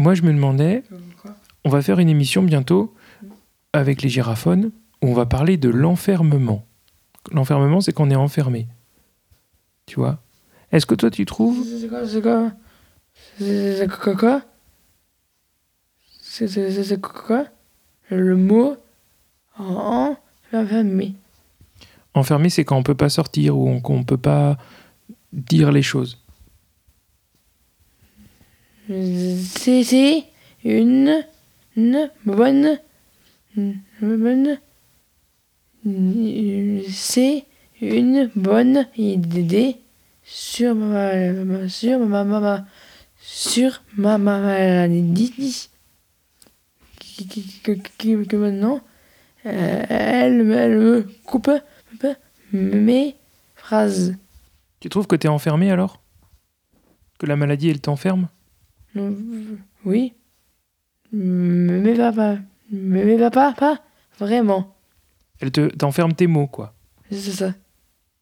moi, je me demandais, Quoi? on va faire une émission bientôt avec les girafons où on va parler de l'enfermement. L'enfermement, c'est qu'on est enfermé. Tu vois? Est-ce que toi, tu trouves... C'est quoi? C'est quoi? C'est quoi? C'est quoi? Le mot enfermé. Enfermé, c'est quand on peut pas sortir ou qu'on peut pas dire les choses. C'est une bonne. C'est une bonne idée sur ma maladie. Que maintenant, elle me coupe mes phrases. Tu trouves que t'es enfermé alors? Que la maladie, elle t'enferme? Oui, mais pas vraiment. T'enferme tes mots, quoi. C'est ça.